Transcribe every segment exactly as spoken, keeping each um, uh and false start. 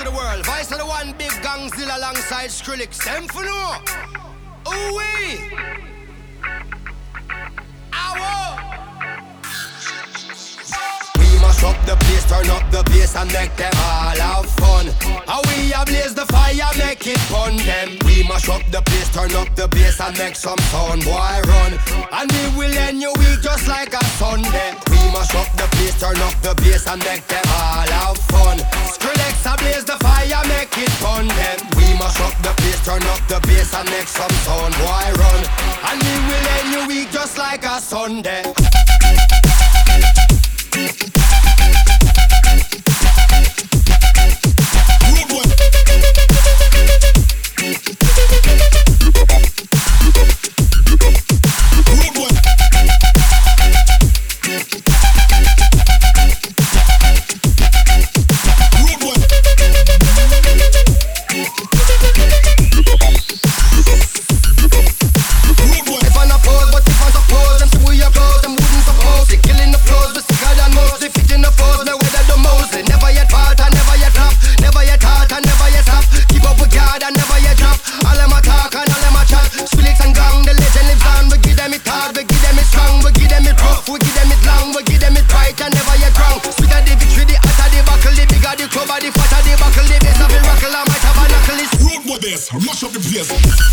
the world. Vice of the one big gangzilla alongside Skrillex. Them for no. Ooh wee. Mash up the place, turn up the bass and make them all have fun. How we ablaze the fire, make it fun them. We mash up the place, turn up the bass and make some sound, boy run. And we will end your week just like a Sunday. We mash up the place, turn up the bass and make them all have fun. Skrillex ablaze the fire, make it fun them. We mash up the place, turn up the bass and make some sound, boy run. And we will end your week just like a Sunday. Mash up the place.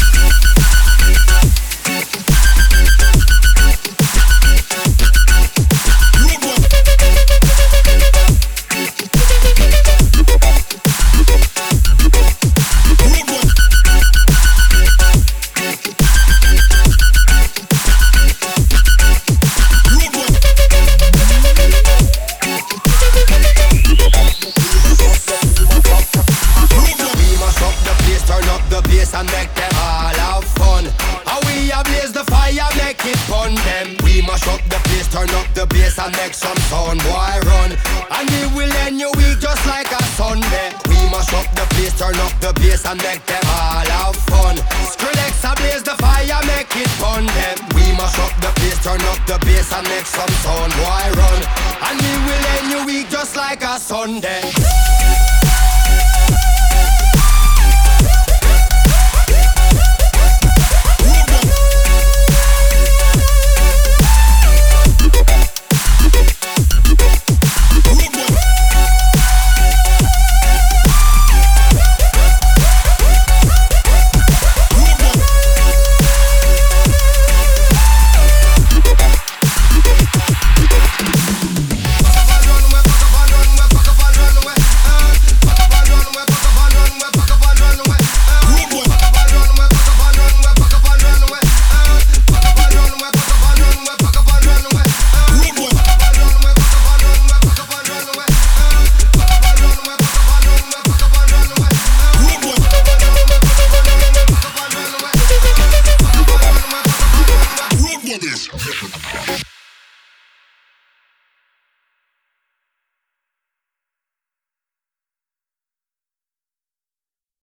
And make them all have fun. How we ablaze the fire, make it fun them. We mash up the place, turn up the bass and make some sound, boy run. And we will end your week just like a Sunday. We mash up the place, turn up the bass and make them all have fun. Skrillex ablaze the fire, make it fun them. We mash up the place, turn up the bass and make some sound, boy run. And we will end your week just like a Sunday. This.